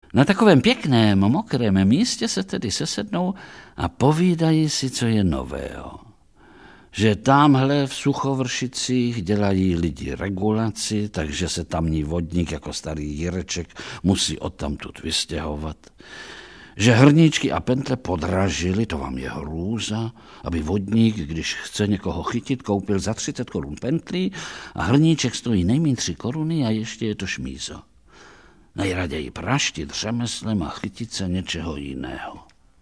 Na takovém pěkném, mokrém místě se tedy sesednou a povídají si, co je nového. Že tamhle v Suchovršicích dělají lidi regulaci, takže se tamní vodník jako starý Jireček musí odtamtud vystěhovat. Že hrníčky a pentle podražili, to vám je hrůza, aby vodník, když chce někoho chytit, koupil za 30 korun pentlí a hrníček stojí nejméně 3 koruny a ještě je to šmízo. Nejraději praštit řemeslem a chytit se něčeho jiného.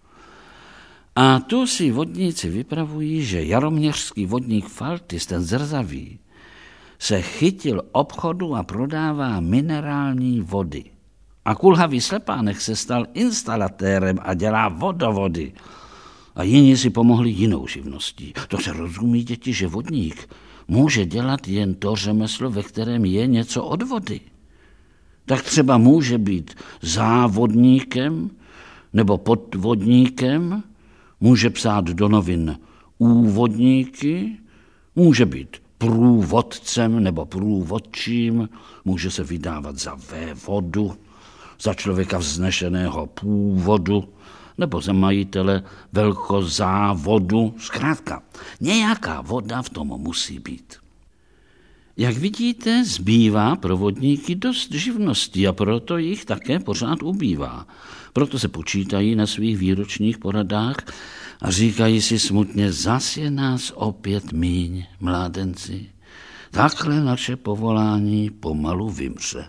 A tu si vodníci vypravují, že jaroměřský vodník Faltis, ten zrzavý, se chytil obchodu a prodává minerální vody. A kulhavý Slepánek se stal instalatérem a dělá vodovody. A jiní si pomohli jinou živností. To se rozumí, děti, že vodník může dělat jen to řemeslo, ve kterém je něco od vody. Tak třeba může být závodníkem nebo podvodníkem, může psát do novin úvodníky, může být průvodcem nebo průvodčím, může se vydávat za vévodu, za člověka vznešeného původu nebo za majitele velkozávodu. Zkrátka, nějaká voda v tom musí být. Jak vidíte, zbývá pro vodníky dost živností a proto jich také pořád ubývá. Proto se počítají na svých výročních poradách a říkají si smutně, zas je nás opět míň, mládenci. Takhle naše povolání pomalu vymře.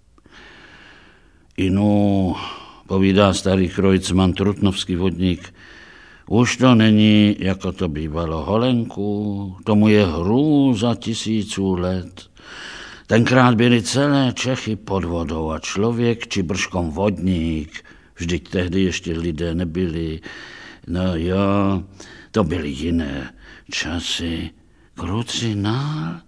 Inu, povídá starý krojcman, trutnovský vodník, už to není, jako to bývalo, Holenku, tomu je hrůza 1000 let. Tenkrát byly celé Čechy pod vodou a člověk či brškom vodník, vždyť tehdy ještě lidé nebyli. No jo, to byly jiné časy. Krucinál?